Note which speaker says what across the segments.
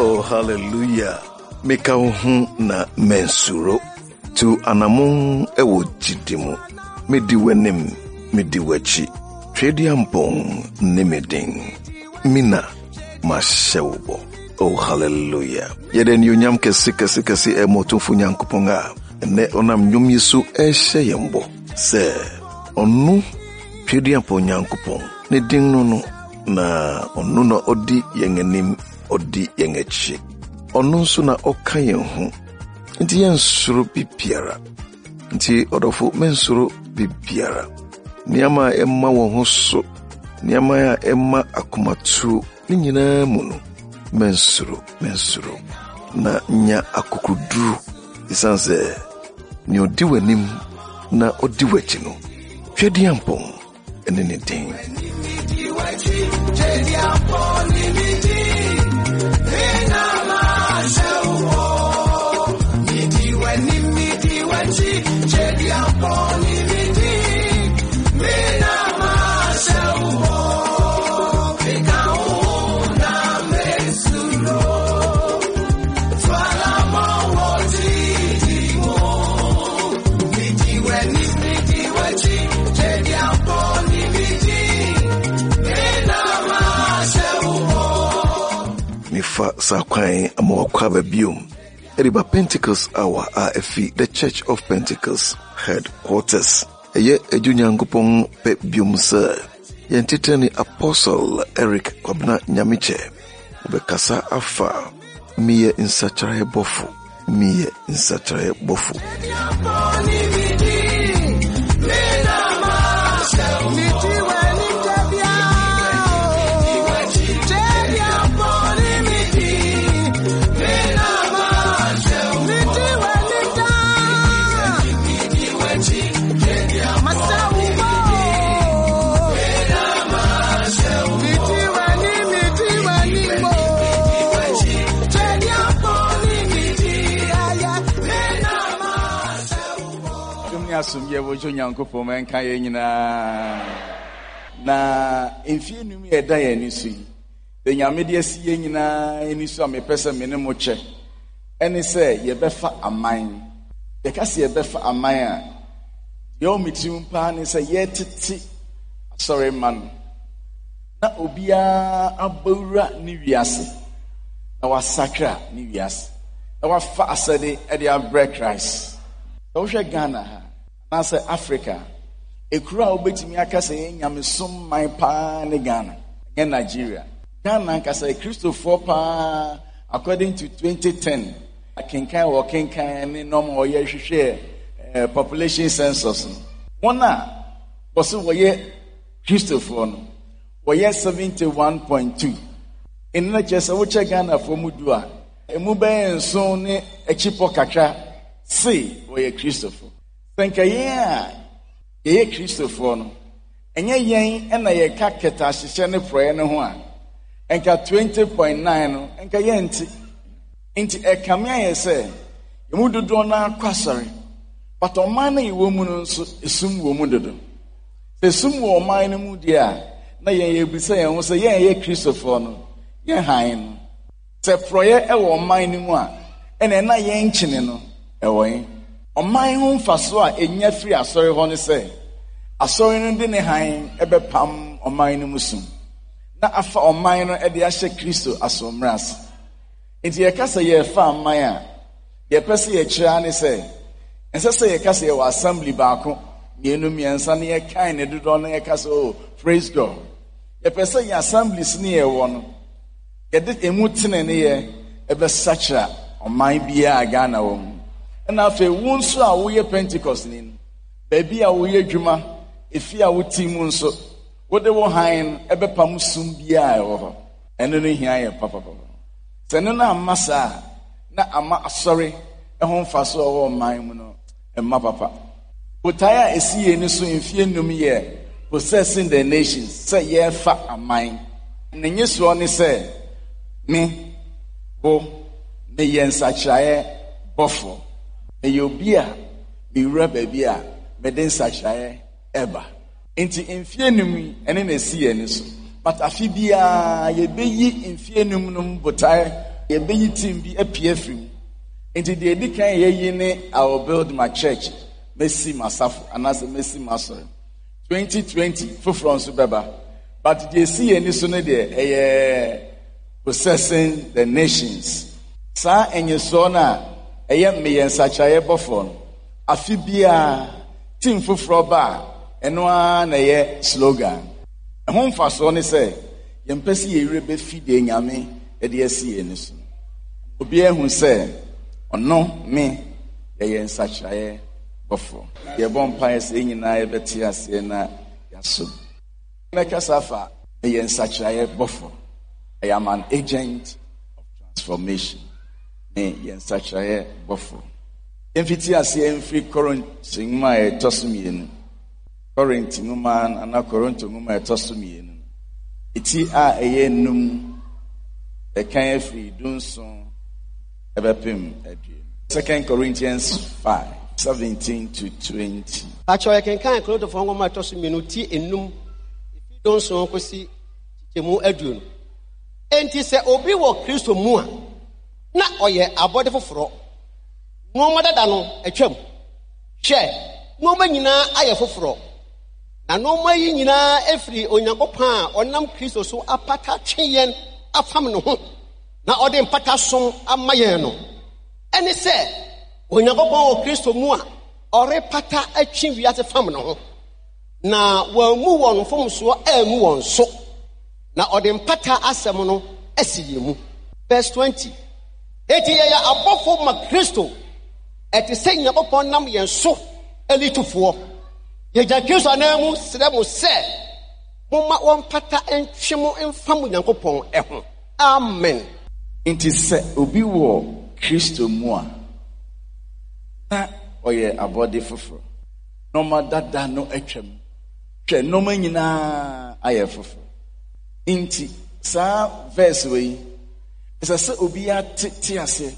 Speaker 1: Oh, hallelujah. Meka hu na mensuro. Tu anamon ewo jidimu. Medi wenim, medi wechi. Tredi ampong nimeding. Mina mashewbo. Oh, hallelujah. Yeden yunyam kesi emotufu nyankuponga. Ne onam nyum yesu eshe yembo. Se, onu tredi ampong nyankupong. Ne ding no na onu no odi yengenim. Odi yengechi. Onu nso na oka yenhu. Nti yensuro bibiara. Nti odofo mensuro bibiara. Niama emma won so. Niama ya emma akomatu ni nyina mu no. Mensuro. Na nya akukuduru. Isanse ni odi wanim na odi wachi no. Twedi ampon ene ne den. Mifa sakwan amawakwa babium. Eriba Pentecost Hour AFI, the Church of Pentecost Headquarters. Eye ejunyangupong pe bium sir. Yentiteni Apostle Eric Kwabna Nyamiche. Ubekasa afa. Miye insachare bofu.
Speaker 2: Asumye wojo nyankopon menka ye nyina na emfie num ye da ye nisu yi de nyame de asi ye nyina enisu amepese mene mo che eni se ye befa aman ye kase ye befa aman a yo mitim pa ni se ye tete sorry man na obia abawura ni wiase na wasakra ni wiase na wafa asade e de break rice o hwe Ghana ha Nasa Africa, a crowd betting Yakasa, Yamisum, my pa, ne Ghana, and Nigeria. Ghana, Kasa, Christopher Pa, according to 2010, a Kinkai or Kinkai, and no more share population census. One was over Christopher, were 71.2. In the chest of Ghana for Mudua, a Mube and Son, a Chipo Kaka, say, were Christopher. Penka ye Christopher no enye yen na ye ka keta hihye ne proye ne ho a enka 20.9 no enka ye nti ekamia ye se emu dodo na kwasare but oman na yewo mu no nso esum wo mu dodo esum wo oman no mu dia na ye bisa ye ho se ye Christopher no ye han no se proye e wo oman no mu a ene na ye nchine no e wo yin Oman hu mfaso a enya free asori ho ne se asori no de ne han ebepam oman no musum na afa oman no e de ahye Kristo asomras enti ye kasa ye fa oman a ye pese ye kira ne se ense ye kasa ye wa assembly baako mienu miensa ne ye kan ne dodo no ye kasa oh praise God ye pese ye assemblies ne ye wo no ye de emu tene ne ye ebe sachra oman bia Ghana wo na fe wonso a wo ye Pentecost ni baby a wo ye dwuma efi a wo timu nso wo de wo han ebepam sum bia e wo ho eno no hia ye papa sene na amasa na ama asori e ho mfaso wo man mu no emma papa utaya esi ye ni so enfie num ye possessing the nations say ye fa aman na nyeso ni say me bo me ye nsakrae bofo Eyobia, be rubber beer, Meden Sachae, Eba. Inti infienum, and in a sea, but Afibia, ye be ye infienum botai, yɛbɛyi team bi apie afiri nti deɛ di kan yɛyi ne I will build my church mesi masafo anase mesi masore 2020 foforo nso bɛba but deɛ si yɛ ni so ne deɛ ɛyɛ possessing the nations saa enyeso na ɛyɛ mmeyɛ nsakyerɛeɛ bɔfo no afi bia team foforo ba ɛno a na ɛyɛ slogan ɛho mfasoɔ ne sɛ yɛmpɛ sɛ yɛwerɛ bɛfi deɛ nyame ɛde asi yɛ ni so obi ehu sɛ ɔno me yɛyɛ nsakyerɛeɛ bɔfo yɛbɔ mpaeɛ sɛ nyinaa yɛbɛte aseɛ na yɛaso mɛkasa fa ɛyɛ nsakyerɛeɛ bɔfo I am an agent of transformation ne yɛn nsakyerɛeɛ bɔfo yɛmfiti aseɛ mfiri Korinto nwoma a ɛtɔ so mmienu Korinto nwoma ana Korinto nwoma a ɛtɔ so mmienu eti a ɛyɛ num ɛkan afiri dunson ɛbɛpem aduonu 2 Corinthians 5:17-20
Speaker 3: Actually, I can Korinto nwoma a ɛtɔ so mmienu ti enum efi dunson kɔsi kyemu aduonu enti sɛ obi wɔ Kristo mu a na ɔyɛ abɔde foforo nwoma dada no atwam hwɛ nwoma nyinaa ayɛ foforo na nwoma yi nyinaa efiri Onyankopɔn a ɔnam Kristo so apata twe yɛn afam no ho na ɔde mpata som ama yɛn no ɛne sɛ Onyankopɔn wɔ Kristo mu a ɔrepata atwe wiase fam no ho na wɔamu wɔn mfomsoɔ amu wɔn so na ɔde mpata asɛm no asi yɛn mu verse 20 eti yɛyɛ abɔfo ma Kristo ɛte sɛ Nyankopɔn nam yɛn so elitufoɔ yɛgya Kristo anamu srɛ mo sɛ momma wɔmpata ntwe mo mfa mo Nyankopɔn ɛho amen
Speaker 2: nti sɛ obi wɔ Kristo mu a na ɔyɛ abɔde foforo nɔma dada no atwam hwɛ nɔma nyinaa ayɛ foforo nti saa verse wei ɛsɛ sɛ obi ate ase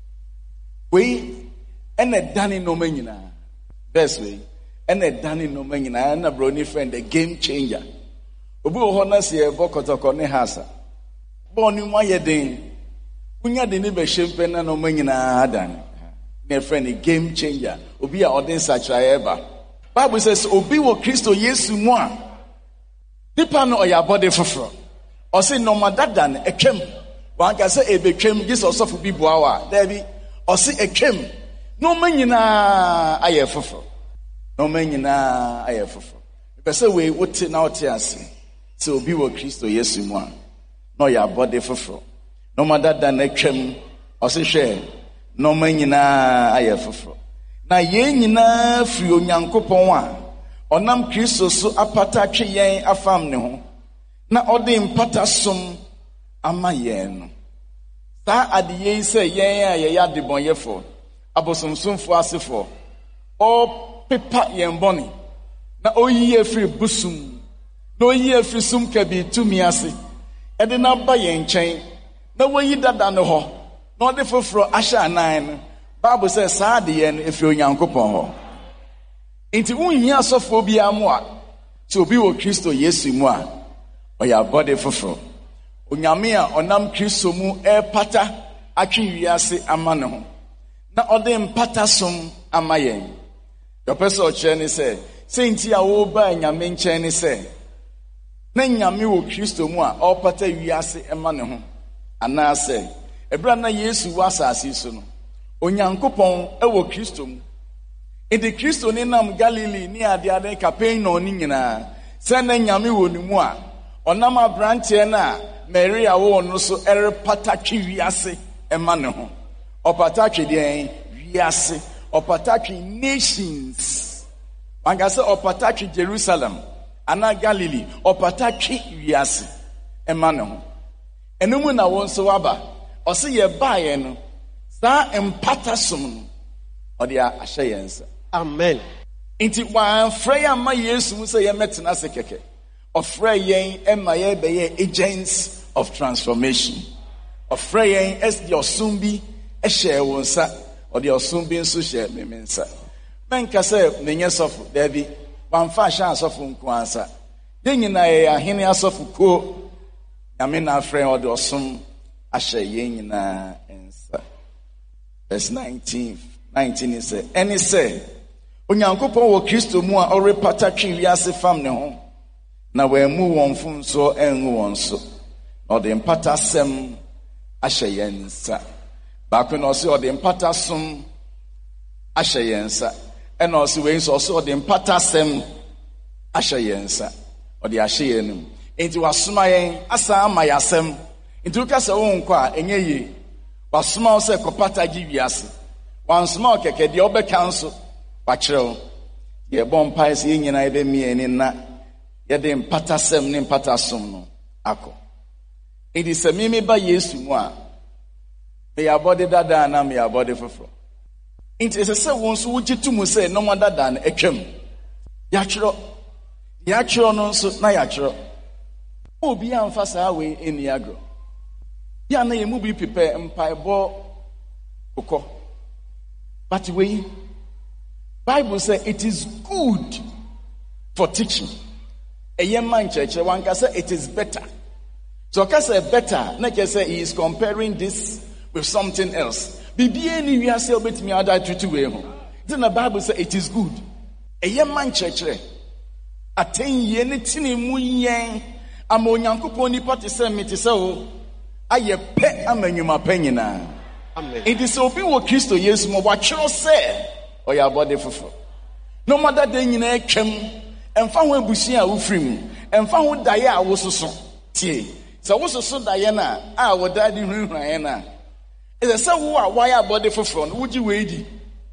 Speaker 2: wei ɛna dane nɔma nyinaa verse wei ɛna dane nɔma nyinaa ɛna broni friend the game changer obi wɔ hɔ na sɛ yɛbɔ kɔtɔkɔ ne hasa bɔɔne mu ayɛ den wonya de ne bɛhyɛ mpɛ na nɔma nyinaa adane ne friend the game changer obi a ɔde nsakyerɛeɛ ba Bible says obi wɔ Kristo Yesu mu a nipa no ɔyɛ abɔde foforo ɔse nɔma dada no atwam wanka sɛ ɛbɛtwam gye sɛ ɔsɔfo bi boa wɔ a daabi ɔse atwam nɔma nyinaa ayɛ foforo nɔma nyinaa ayɛ foforo mepɛ sɛ wei wote na wote ase sɛ obi wɔ Kristo Yesu mu a na ɔyɛ abɔde foforo nɔma dada no atwam ɔse hwɛ nɔma nyinaa ayɛ foforo na yɛn nyinaa firi Onyankopɔn a ɔnam Kristo so apata twe yɛn afam ne ho na ɔde mpata som ama yɛn no saa adeyɛ yi sɛ yɛn a yɛyɛ adebɔnyɛfo abosomsomfo asefo ɔpepa yɛn bɔne na ɔyi afiri busum na ɔyi afiri sum kabi tumi ase ɛde na ba yɛn nkyɛn na wɔyi dada no hɔ na ɔde foforo ahyɛ anan no Bible says saa adeyɛ no efiri Onyankopɔn hɔ nti wonhia asɔfo bi amu a sɛ obi wɔ Kristo Yesu mu a ɔyɛ abɔde foforo onyame a ɔnam Kristo mu ɛpata atwe wiase ama ne ho na ɔde mpata som ama yɛn yɛpɛ sɛ ɔkyerɛ ne sɛ nti a wɔba nyame nkyɛn ne sɛ na nyame wɔ Kristo mu a ɔpata wiase ɛma ne ho anaasɛ ɛbra na Yesu wɔ asase so no Onyankopɔn ɛwɔ Kristo mu edi Kristo ne nam Galilee ne ade Capernaum ne nyinaa sɛ na nyame wɔ ne mu a ɔnam aberanteɛ na Maria wɔ no so ɛrepata twe wiase ɛma ne ho ɔpata twe deɛ wiase ɔpata twe nations wanka sɛ ɔpata twe Jerusalem ana Galilee ɔpata twe wiase ɛma ne ho ɛno mu na wɔn nso waba ɔse yɛ baeɛ no saa mpata som no ɔde ahyɛ yɛn nsa
Speaker 3: amen
Speaker 2: nti wɔamfrɛ yɛn ama Yesu mu sɛ yɛmɛtena ase kɛkɛ ɔfrɛ yɛn ɛma yɛbɛyɛ agents of transformation ɔfrɛ yɛn ɛde ɔsom bi ɛhyɛ wɔn nsa ɔde ɔsom bi nso hyɛ me nsa mɛnka sɛ menyɛ sɔfo daabi wɔamfa ahyɛ asɔfo nko ansa yɛn nyinaa yɛyɛ ahene asɔfo kuo nyame na afrɛ ɔde ɔsom ahyɛ yɛn nyinaa nsa. Verse 19 is say, ɛne sɛ Onyankopɔn wɔ Kristo mu a ɔrepata twe wiase fam ne ho, na wɔammu wɔn mfomsoɔ angu wɔn so, na ɔde mpatasɛm ahyɛ yɛn nsa. Baako na ɔsɛ ɔde mpatasom ahyɛ yɛn nsa, ɛna ɔsɛ wei nso ɔsɛ ɔde mpatasɛm ahyɛ yɛn nsa, ɔde ahyɛ yɛn nim. Enti wasoma yɛn asa ama yɛasɛm. Enti woka sɛ wo nkɔ a ɛnyɛ yie. Wasoma wo sɛ kɔpata gye wiase. Wansoma wo kɛkɛ deɛ wobɛka nso wakyerɛ wo. Yɛbɔ mpae sɛ yɛn nyinaa yɛbɛmie ani na yɛde mpatasɛm ne mpatasom no akɔ. Enti sɛ mimi ba Yesu mu a meyɛ abɔde dadaa na meyɛ abɔde foforɔ. Enti ɛsɛ sɛ wo nso wogye to mu sɛ nɔma dadaa no atwam. Yɛakyerɛ no nso na yɛakyerɛ. Obi amfa saa wei ɛni agorɔ. Ya na yɛmu bi pepɛ mpaebɔ kokɔ. But wei, Bible says it is good for teaching. Ɛyɛ man kyerɛkyerɛ wanka sɛ it is better. So ɔka sɛ better, na kyerɛ sɛ he is comparing this with something else. Bibie ni wiase obetumi ada tutu wei ho. Then the Bible says it is good. Ɛyɛ man kyerɛkyerɛ. Atɛnyɛ ne tini mu yɛn ama Onyankopɔn nipa te sɛ me te sɛ wo ayɛ pɛ ama nnwuma pɛ nyinaa. Amen. It is obi wɔ Kristo Yesu mu wakyerɛ sɛ ɔyɛ abɔde foforɔ. No matter de nyinaa twam, ɛmfa ho abusua a wofiri mu, ɛmfa ho daeɛ a wososo. Tie. Sɛ wososo daeɛ na a wɔda de hurahuraeɛ na ɛsɛ sɛ wo a wayɛ abɔde foforɔ no wogye wei di.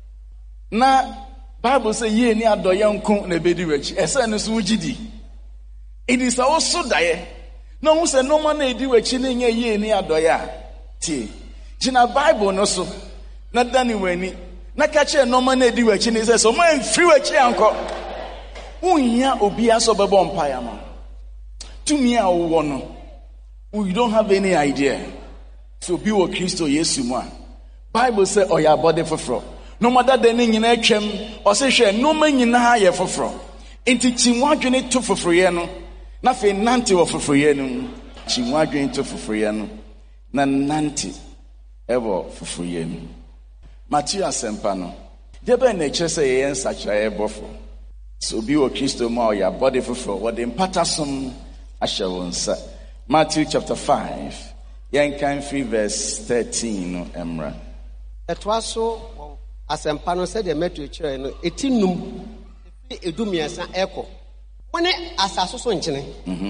Speaker 2: Na Bible sɛ yie ni adɔyɛ nko na ebedi w'akyi. Ɛsɛ no so wogye di. It is sɛ woso daeɛ na wo sɛ nɔɔma na edi w'akyi na nyɛ yie ni adɔyɛ a tie. Gyina Bible no so na dane w'ani na ka kyerɛ nɔɔma na edi w'akyi ne sɛ sɛ ɔma mfiri w'akyi ankɔ. Wonhia obiara sɛ ɔbɛbɔ mpaeɛ ama. Tumi a wowɔ no, you don't have any idea. So be wɔ Kristo Yesu mu a Bible sɛ ɔyɛ abɔde foforɔ. No matter the ne nyinaa twam, ɔsɛ hwɛ nneɛma nyinaa yɛ foforɔ. Enti kyi wo adwene to foforɔyɛ no, na afei nante wɔ foforɔyɛ no mu. Kyi wo adwene to foforɔyɛ no, na nante ɛwɔ foforɔyɛ no. Matthew asɛmpa no, deɛ bɛn na ɛkyerɛ sɛ yɛyɛ nsakyerɛeɛ bɔfoɔ. So be wɔ Kristo mu a ɔyɛ abɔde foforɔ, wɔde mpatasom ahyɛ wo nsa. Matthew chapter 5, yɛnkan free verse 13 no mmra.
Speaker 3: Ɛtoa so asɛmpa no sɛdeɛ Matthew kyerɛ no ɛti num ɛfiri edumiɛnsa ɛkɔ. Wɔne asase so nkyene.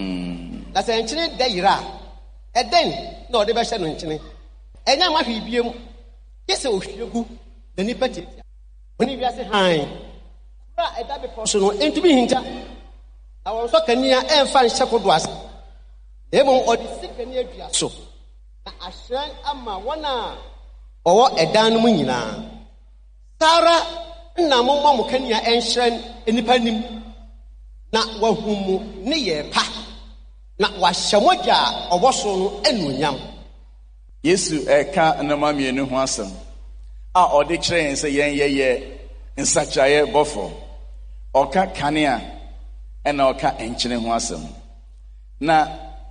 Speaker 3: Na sɛ nkyene da yira a ɛdɛn na ɔde bɛhyɛ no nkyene. Ɛnyɛ ma hwee biem. Yɛ sɛ ohwie gu na nipa tiatia. Wɔne wiase hann. Kura ɛda bepɔ so no ɛntumi hinta. Na wɔn nso kanea ɛmfa nhyɛ kodo ase. Emu ɔde sikani adua so. Na ahyɛn ama wɔn a ɔwɔ ɛdan no mu nyinaa. Sara na momma mo kanea ɛnhyɛn nipa nim. Na wahumu ne yɛ pa. Na wahyɛ mogya a ɔwɔ so no anuonyam.
Speaker 2: Yesu ɛka nnɔma mmienu ho asɛm a ɔde kyerɛ yɛn sɛ yɛn yɛyɛ nsakyerɛeɛ bɔfoɔ. Ɔka kanea ɛna ɔka nkyene ho asɛm. Na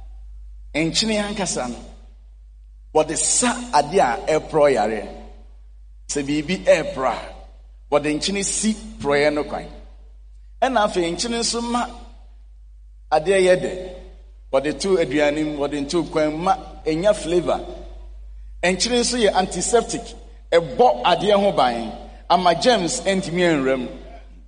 Speaker 2: nkyene ankasa no wɔde sa ade a ɛporɔ yare. Sɛ biribi ɛporɔ a wɔde nkyene si porɔeɛ no kwan. Ɛna afei nkyene nso ma adeɛ yɛ dɛ. Wɔde to aduane mu, wɔde to kwan ma ɛnya flavor. Nkyene nso yɛ antiseptic. Ɛbɔ adeɛ ho ban ama germs ntumi nwura mu.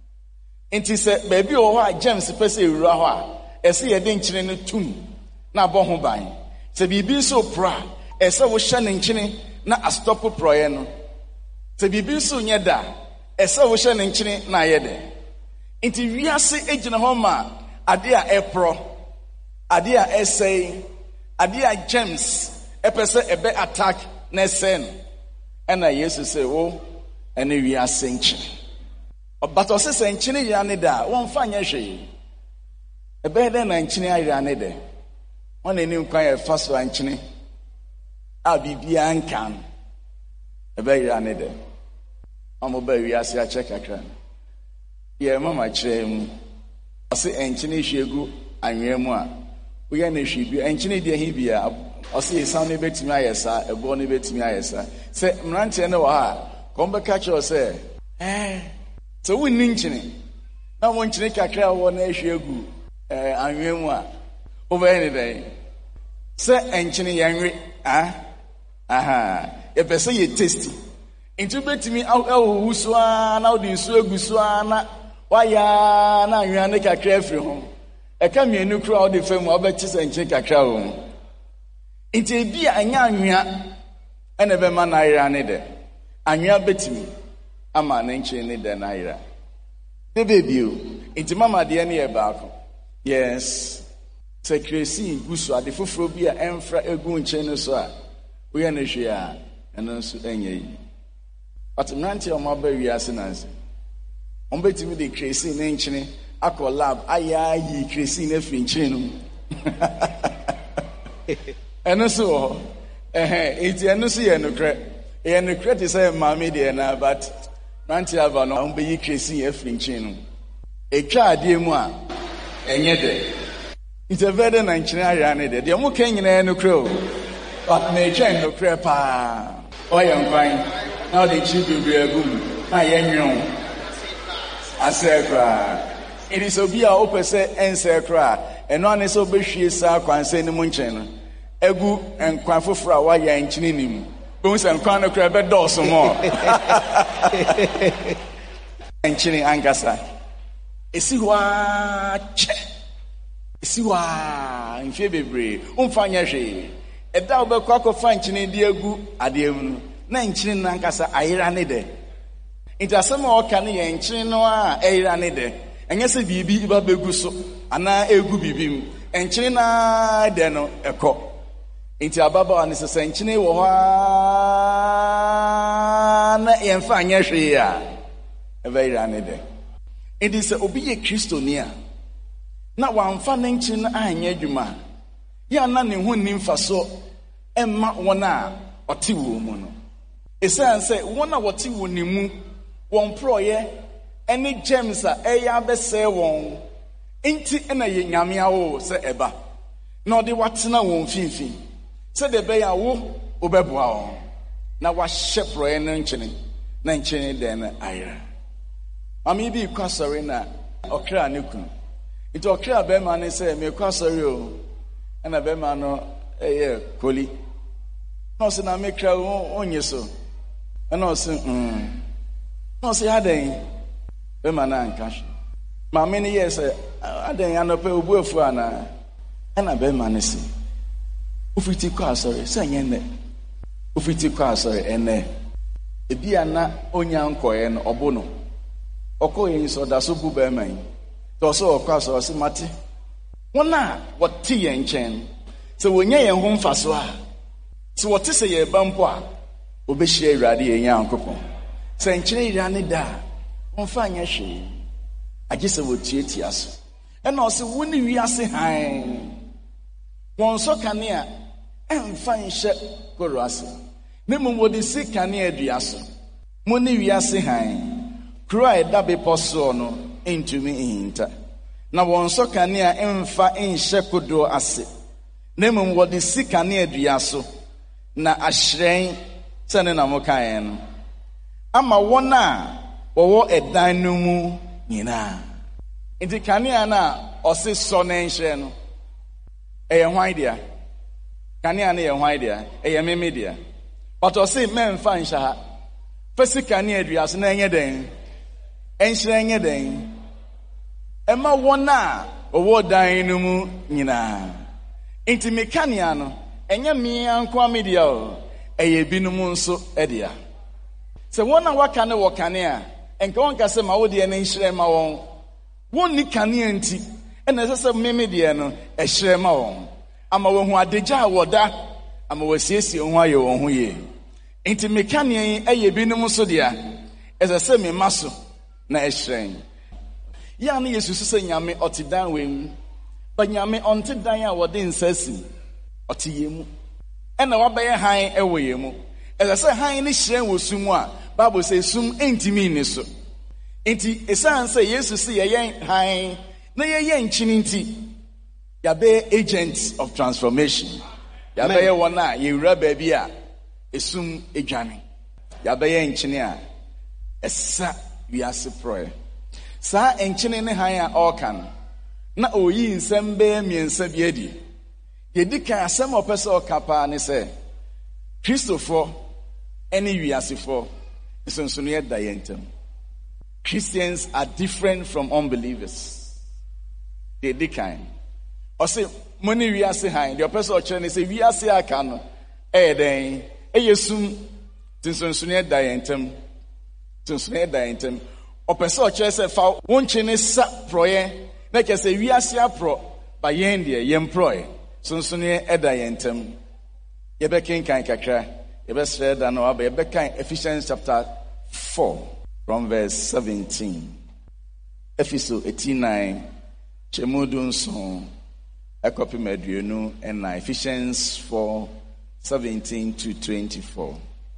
Speaker 2: Nti sɛ baabi wɔ hɔ a germs pɛ sɛ ewura hɔ a ɛsɛ yɛde nkyene no tum na abɔ ho ban. Sɛ biribi nso porɔ a ɛsɛ wohyɛ ne nkyene na astɔpo porɔeɛ no. Sɛ biribi nso nyɛ da ɛsɛ wohyɛ ne nkyene na ayɛ dɛ. Nti wiase egyina hɔ ma ade a ɛporɔ, ade a ɛsɛe, ade a germs ɛpɛ sɛ ɛbɛ attack na ɛsɛe no. Ɛna Yesu sɛ wo ɛne wiase nkyene. But ɔsɛ sɛ nkyene yɛ ne da wɔmfa nyɛ hwee. Ɛbɛyɛ dɛ na nkyene ayɛ ne dɛ. Ɔne ne nkwan yɛ fa so ankyene a biribiara nka no. Ɛbɛyɛ ne dɛ. Ɔmo ba wiase akyɛ kakra. Yɛ mama kyerɛ mu. Ɔsɛ nkyene hwie gu anwea mu a woyɛ ne hwie bi nkyene deɛ hi bia ɔsi esan ne betumi ayɛ saa ɛboɔ ne betumi ayɛ saa sɛ mmeranteɛ ne wɔ ha kɔn bɛka kyerɛw sɛ sɛ wonni nkyene na wɔn nkyene kakra a wɔwɔ na ehwie egu anwea mu a wobɛyɛ ne dɛn sɛ nkyene yɛnwe yɛpɛ sɛ yɛ tasty nti wobɛtumi ɛwɔwu so a na wode nsuo egu so a na wayɛ na anwea ne kakra afiri ho ɛka mmienu koro a wode fa mu a wobɛkye sɛ nkyene kakra wɔ mu nti ebi a ɛnyɛ anwea ɛna ɛbɛma n'ayera ne dɛ anwea bɛtumi ama ne nkyene ne dɛ n'ayera de beebi o nti mama deɛ ne yɛ baako yes sɛ kresi gu so ade foforɔ bi a ɛmfra egu nkyene no so a woyɛ ne hwee a ɛno nso ɛnyɛ yi but mmeranteɛ a wɔn aba wiase nansi wɔn bɛtumi de kresi ne nkyene akɔ lab ayɛ ayi kresi ne afiri nkyene no mu ɛno so wɔ hɔ eti ɛno so yɛ nokorɛ te sɛ maame deɛ na but mmeranteɛ aba no wɔn bɛyi kresi afiri nkyene no mu etwa adeɛ mu a ɛnyɛ dɛ itɛvɛde na nkyene ayɛ ne dɛ deɛ mo ka nyinaa nokorɛ o but na etwa nokorɛ paa ɔyɛ nkwan na ɔde kyiri bebree agu mu na yɛ nwene asɛ koraa it is obi a wopɛ sɛ ɛnsɛ koraa ɛno ane sɛ wobɛhwie saa kwansɛ no mu nkyɛn no egu nkwan foforɔ a wayɛ nkyene ne mu bɛhu sɛ nkwan no koraa bɛdɔɔso mɔ nkyene ankasa esi hɔ a kyɛ esi hɔ a mfie bebree womfa nyɛ hwee ɛda wobɛkɔ akɔfa nkyene de agu adeɛ mu no na nkyene no ankasa ayera ne dɛ nti asɛm a ɔka no yɛ nkyene no a ɛyera ne dɛ ɛnyɛ sɛ biribi ba bɛgu so anaa ɛgu biribi mu nkyene no a dɛ no ɛkɔ nti ababaawa no sɛ nkyene wɔ hɔ a na yɛmfa nyɛ hwee a ɛbɛyera ne dɛ nti sɛ obi yɛ kristoni a na wamfa ne nkyene no anyɛ adwuma yɛ na ne ho nni mfaso ɛmma wɔn a ɔte wɔ mu no ɛsiane sɛ wɔn a wɔte wɔ ne mu wɔn porɔyɛ ɛne gems a ɛyɛ abɛsɛe wɔn nti ɛna yɛ nyame awo sɛ ɛba na ɔde watena wɔn mfimfini sɛdeɛ ɛbɛyɛ a wobɛboa wɔn na wahyɛ porɔyɛ no nkyene na nkyene dɛn no ayera maame bi kɔ asɔre na ɔkra ne kunu nti ɔkra bɛrima ne sɛ mekɔ asɔre o ɛna bɛrima no ɛyɛ koli na ɔsɛ na mekra onye so ɛna ɔsɛ na ɔsɛ adɛn bɛrima no anka hwɛ maame no yɛ sɛ adɛn anɔpɛ obu afu anaa ɛna bɛrima no sɛ wofiti kɔ asɔre sɛ nyɛ nnɛ wofiti kɔ asɔre ɛnnɛ ebi a na onya nkɔɛ no ɔbo no ɔkɔ yɛn sɛ ɔda so bu bɛrima yi tɔ sɛ ɔkɔ asɔre ɔsɛ mate wɔn a wɔte yɛn nkyɛn sɛ wɔnyɛ yɛn ho mfaso a sɛ wɔte sɛ yɛreba mpo a wɔbɛhyia awurade yɛn Nyankopɔn sɛ nkyerɛ yira ne da a wɔmfa nyɛ hwee agye sɛ wɔtuatua so ɛna ɔsɛ wo ne wiase hann wɔn nsɔ kanea ɛmfa nhyɛ koro ase na mmom wɔde si kanea dua so mo ne wiase hann kuro a ɛda bepɔ soɔ no ntumi nhinta na wɔn nsɔ kanea ɛmfa nhyɛ kodoɔ ase na mmom wɔde si kanea dua so na ahyerɛn sɛ ne na mo kaeɛ no ama wɔn a wɔwɔ ɛdan no mu nyinaa nti kanea no a ɔse sɔ ne nhyerɛn no ɛyɛ hwan dea kanea no yɛ hwan dea ɛyɛ meme dea but ɔse mɛmfa nhyɛ ha fa si kanea dua so na ɛnyɛ dɛn ɛnhyerɛn nyɛ dɛn ɛma wɔn a wɔwɔ dan no mu nyinaa nti me kanea no ɛnyɛ mmea nko amedia o ɛyɛ binom nso ɛdea sɛ wɔn a waka ne wɔ kanea ɛnka wɔn kasa ma wodeɛ ne nhyerɛn ma wɔn wɔn ni kanea nti ɛna ɛsɛ sɛ meme deɛ no ɛhyerɛn ma wɔn ama wɔn ho adagya a wɔda ama wɔasiesie ho ayɛ wɔn ho yie nti me kanea yi ɛyɛ binom nso dea ɛsɛ sɛ me ma so na ɛhyerɛn yɛa ne Yesu sɛ nyame ɔte dan wɔ mu ba nyame ɔnte dan a wɔde nsa si ɔte yɛ mu ɛna wabɛyɛ hann ɛwɔ yɛ mu ɛsɛ sɛ hann ne hyerɛn wɔ sum a Bible sɛ sum ɛntimi nni so nti ɛsiane sɛ Yesu sɛ yɛyɛ hann na yɛyɛ nkyini nti yɛabɛyɛ agent of transformation Yabɛyɛ wɔn a yɛwura baabi a esum edwane. Yabɛyɛ nkyene a ɛsa wiase prɔɛ. Saa nkyene ne han a ɔka no na oyi nsɛm bɛyɛ mmiɛnsa bi adi. Yɛdi kan asɛm a ɔpɛ sɛ ɔka paa ne sɛ Kristofoɔ ɛne wiasefoɔ nsonsonoeɛ da yɛn ntam. Christians are different from unbelievers. Yɛdi kan. Ɔsɛ mo ne wiase han deɛ ɔpɛ sɛ ɔkyerɛ ne sɛ wiase aka no ɛyɛ dɛn ɛyɛ sum te nsonsonoeɛ da yɛn ntam. Nsonsonoeɛ da yɛn ntam. Ɔpɛ sɛ ɔkyerɛ sɛ fa wo nkye ne sa prɔyɛ na kyerɛ sɛ wiase aprɔ ba yɛn deɛ yɛn prɔyɛ. Nsonsonoeɛ ɛda yɛn ntam. Yɛbɛkenkan kakra. Yɛbɛsrɛ da no aba. Yɛbɛkan Ephesians chapter 4 from verse 17. Efeso 9 Chemudu nson Ekopim aduonu ɛna Ephesians 4:17 to 24.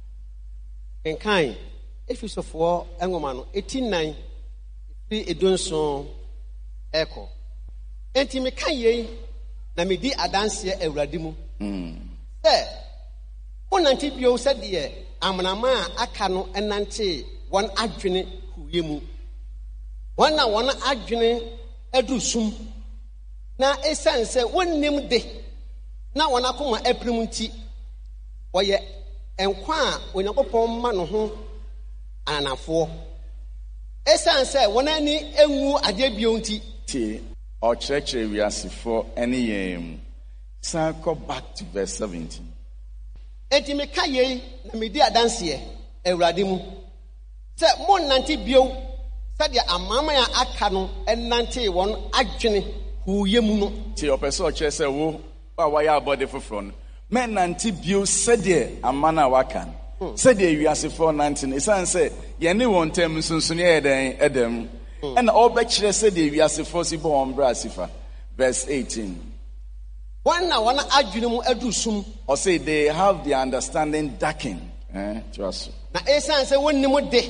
Speaker 3: Kenkan Efesofoɔ nwoma no 9 fi edunson ɛkɔ. Enti meka yei na medi adanseɛ Awurade mu. Sɛ wonante bio sɛdeɛ amanama a aka no ɛnante wɔn adwene huye mu. Wɔn a wɔn adwene adu sum na ɛsiane sɛ wonnim de na wɔn akoma apirim nti wɔyɛ nkwa a Onyankopɔn ma no ho ananafoɔ. Ɛsiane sɛ wɔn ani engu adeɛ bio nti
Speaker 2: tie ɔkyerɛkyerɛ wiasefoɔ ɛne yɛn mu. San kɔ back to verse 17.
Speaker 3: Enti meka yei na medi adanseɛ Awurade mu sɛ mo nante bio sɛdeɛ amama a aka no ɛnante wɔn adwene huye mu no.
Speaker 2: Tie ɔpɛ sɛ ɔkyerɛ sɛ wo a wɔayɛ abɔde foforɔ no mɛ nante bio sɛdeɛ amana a waka no. Sɛdeɛ wiasefoɔ nante no ɛsiane sɛ yɛne wɔn ntam nsonsonoeɛ yɛ dɛn ɛdam. Ɛna ɔbɛkyerɛ sɛdeɛ wiasefoɔ si bɔ wɔn bra sifa. Verse 18.
Speaker 3: Wɔn na wɔn adwene mu adu sum.
Speaker 2: Or say they have the understanding darkened. Trust.
Speaker 3: Na ɛsiane sɛ wonnim de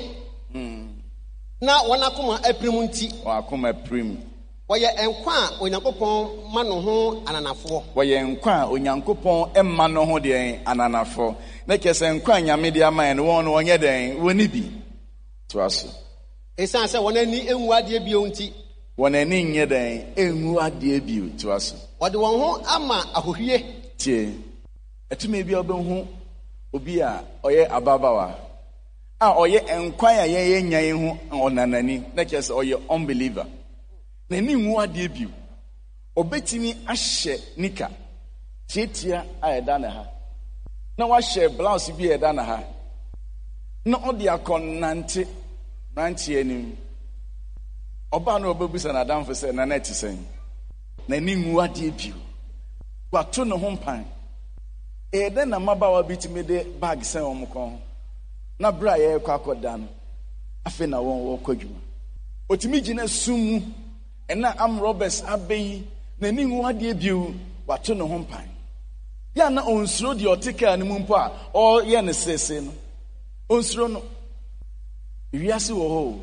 Speaker 3: na wɔn akoma apirim nti.
Speaker 2: Wɔn akoma apirim.
Speaker 3: Wɔyɛ nkwa a Onyankopɔn ma no ho ananafoɔ.
Speaker 2: Wɔyɛ nkwa a Onyankopɔn ɛma no ho deɛ ananafoɔ. Na kyerɛ sɛ nkwa a Nyame de ama yɛn no wɔn no wɔnyɛ dɛn wɔni bi. Trust.
Speaker 3: Ɛsiane sɛ wɔn ani engu adeɛ bio nti.
Speaker 2: Wɔn ani nyɛ dɛn engu adeɛ bio. Trust.
Speaker 3: Wɔde wɔn ho ama ahohie.
Speaker 2: Tie. Ɛtumi bi a ɔbɛhu obi a ɔyɛ ababawa a ɔyɛ nkwan a yɛyɛ nya yɛn ho ɔnanani na kyerɛ sɛ ɔyɛ unbeliever. Na ni ngu adeɛ bio. Ɔbɛtumi ahyɛ nika tietia a ɛda na ha. Na wahyɛ blouse bi a ɛda na ha. Na ɔde akɔnante nante anim. Ɔbaa no ɔbɛbusa n'adamfo sɛ na ɛte sɛn. Na ni ngu adeɛ bio. Wato ne ho mpan. Ɛdɛ na mabawa bi tumi de bag sɛn wɔn kɔn. Na bra yɛ kɔ akɔda no. Afei na wɔn wɔkɔ dwuma. Otumi gyina sum mu. Ɛna am robbers abɛyi na ni ngu adeɛ bio wato ne ho mpan. Ya na onsuro deɛ ɔte kaa ne mu mpo a ɔyɛ ne sese no. Onsuro no. Wiase wɔ hɔ.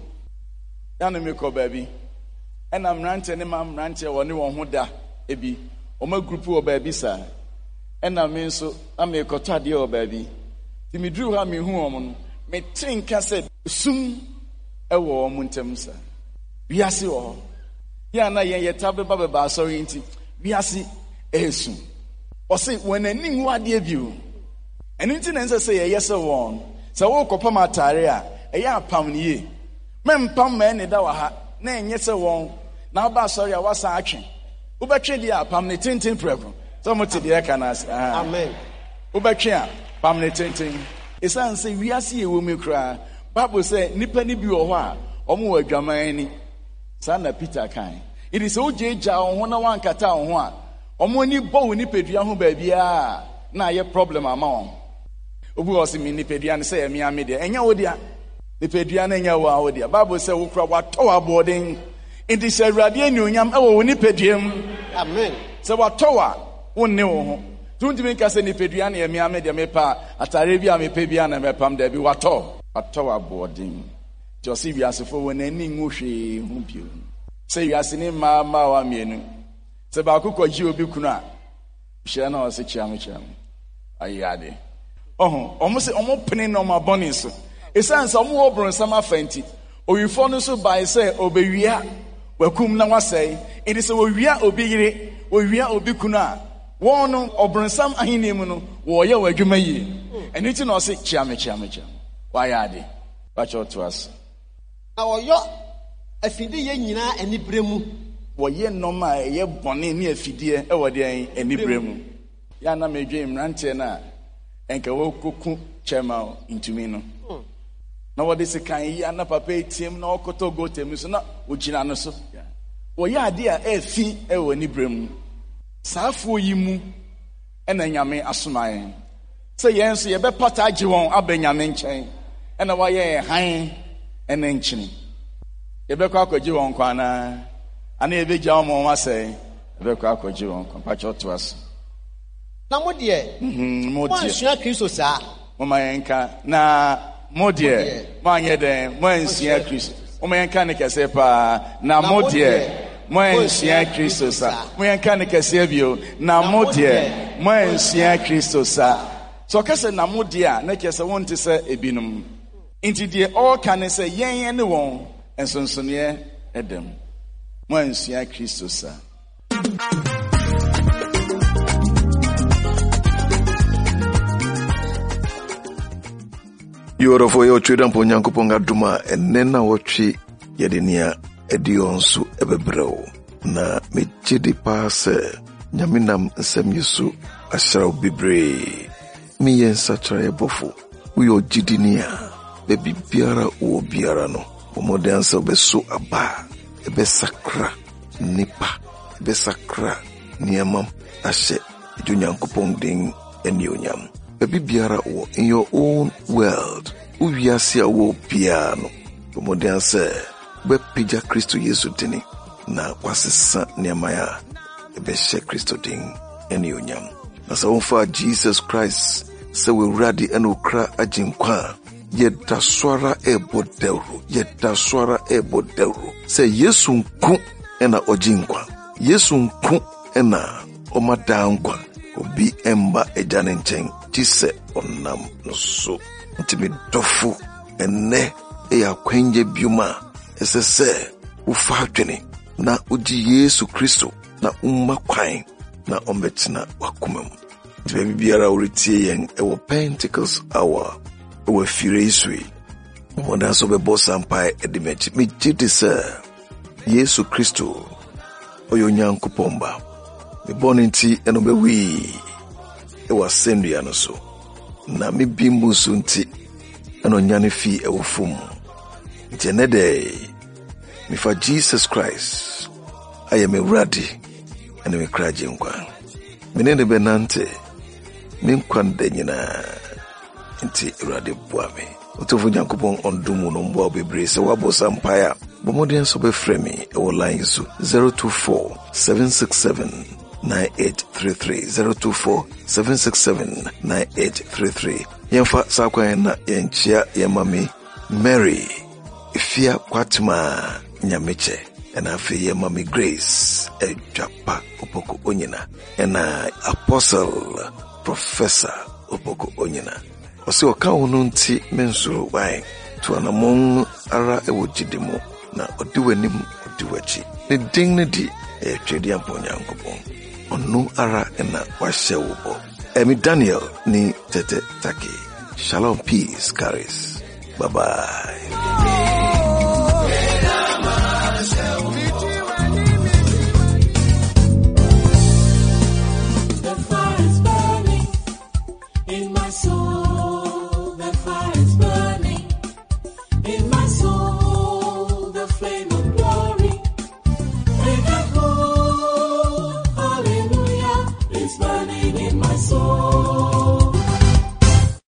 Speaker 2: Ya na mekɔ baabi. Ɛna mmerante ne ma mmerante wɔ ne wɔn ho da ebi. Ɔma group wɔ baabi saa. Ɛna me nso na mekɔtɔ adeɛ wɔ baabi. Ti meduru ha mehu wɔn no. Mete nka sɛ sum ɛwɔ wɔn ntam saa. Wiase wɔ hɔ. Ya na yɛn yɛta bɛba asɔre nti wiase ɛsum. Ɔse wɔn ani ngu adeɛ bio. Ɛno nti na nsɛ sɛ yɛyɛ sɛ wɔn. Sɛ wɔkɔpam atare a ɛyɛ apam ne yie. Mɛmpam mɛ ne da wɔ ha na ɛnyɛ sɛ wɔn na aba asɔre a wasa atwe. Wobɛtwe deɛ apam ne tenten prɛko. Sɛ mo te deɛ ka na ase.
Speaker 3: Amen.
Speaker 2: Wobɛtwe a pam ne tenten. Ɛsiane sɛ wiase yɛ wɔ mu koraa. Bible sɛ nipa ni bi wɔ hɔ a ɔmo wɔ adwaman ani. Saa na Peter kan. It is so gya wɔn ho na wankata wɔn ho a ɔmo ani bɔ wɔn nipadua ho baabiara na ayɛ problem ama wɔn. Obi wɔ sɛ mi nipadua no sɛ yɛ mi ame deɛ ɛnyɛ wo deɛ. Nipadua no nyɛ wo a wo deɛ. Bible sɛ wo kura watɔ wɔ aboɔden. Nti sɛ Awurade anuonyam ɛwɔ wo nipadua mu.
Speaker 3: Amen.
Speaker 2: Sɛ watɔ wɔ wo ne wo ho. Tuntumi nka sɛ nipadua no yɛ mi ame deɛ mepa atare bi a mepɛ bi a na mɛpam dɛ bi watɔ wɔ aboɔden. Nti ɔsi wiasefo wɔn ani ngu hwee ho bio. Sɛ wiase ne mmaa wa mmienu. Sɛ baako kɔgye obi kunu a Share no say chiam. Ayade. Almost penny no my bonnies. It sounds some more on some fenty. Or you follow so by say, Obewia. Welcome now say, it is a Wia Obiri, Wia Obikuna. One or some ahinimuno, warrior where you may. And you know, say, Chiam. Why are they? Watch out to us.
Speaker 3: Now, yo, a fiddy yena and the bremu.
Speaker 2: Why ye no my ye bonny near fiddy, over there and the bremu. Yana may dream rantena, and Kawoku chema into me. No, what is a kind yana papa team, no koto go to Musona, which in Anoso. Why ya dear a fee, ever any bremu. Safu yimu, and then yame asumai. Say yes, you better pataji won abenyame nchen. And why ye high and enchini. You better call you on Kwana. And if you jam on say, you better call you on Compacho to us.
Speaker 3: Now, what dear?
Speaker 2: More dear
Speaker 3: Christo, sir.
Speaker 2: Omayanka, na more dear. Manya de, Moensia Christ. Omayanka sepa, na more dear. Moensia Christo, sir. Moyanka Sebio, na more dear. Moensia Christo, sir. So, Cassa Namudia, Nakes, I want to say a binum. Into the all can say, yea, and the one, and so near Adam. Moensia Christo, sir.
Speaker 1: Yoro for your children, Ponyankuponga Duma, and Nena Wachi Yedinia Edionsu Ebebro. Na Michidi Pase, Yaminam Semyusu, Ashara Bibre. Me and Sachara Bofu, we are Jidinia, baby Biara or Biarano, for more dancer beso aba, ebe sakra, nipa, ebe sakra, niamam, ashe, Junyankupong ding, and Yunyam. Baby Biara or in your own world, Uyasia wo piano, for more dancer, Web Pija Christo Yesutini, na wasisa Niamaya, ebe she Christo ding, and Yunyam. As I offer Jesus Christ, so we ready and ukra ajinkwa. Yet da swara bodelu. Yet da swara bodelu. Say Yesu nku ena ojinkwa. Yesu nku ena omadangwa. Obi emba ejane nchen. Jise onam no so. Ntimi dofu ene eya kwenye biuma. Ese se ufatweni na uji Yesu Kristo na umakwain na ombetina wakumemu. Baby Biara Uritie Yang, ewo Pentecost hour, ewo Firesui. Wanda so be boss empire edimechi. Mi jiti sir, Yesu Kristo, oyo Nyankopomba. Mi boninti eno be wi, ewa sendu ya noso. Na mi bimbu sunti, eno nyane fi ewo fumu. Jenede, mi fa Jesus Christ, ayame ready, eno mi kraji nkwa. Minene benante, Minkwande nyina nti Awurade boa me. Otofo Nyankopon ondumu no mboa bebre se wabo sampaya. Bomodien so be frame e wo line so 024 767 9833 024 767 9833. Yemfa sakwan na yenchia yemami Mary Ifia Kwatma Nyameche. And I feel Mommy Grace, a Japa Opoko Onyina, and Apostle Professor Opoko Onyina. Also, Kaununti Mensuru Wine to an among Ara Ewojidimo, na Oduenim Oduechi. The dignity a Chedian Ponyankopon, on no Ara and Washewo. Emi Daniel ni Tete Taki. Shalom, peace, carries. Bye bye.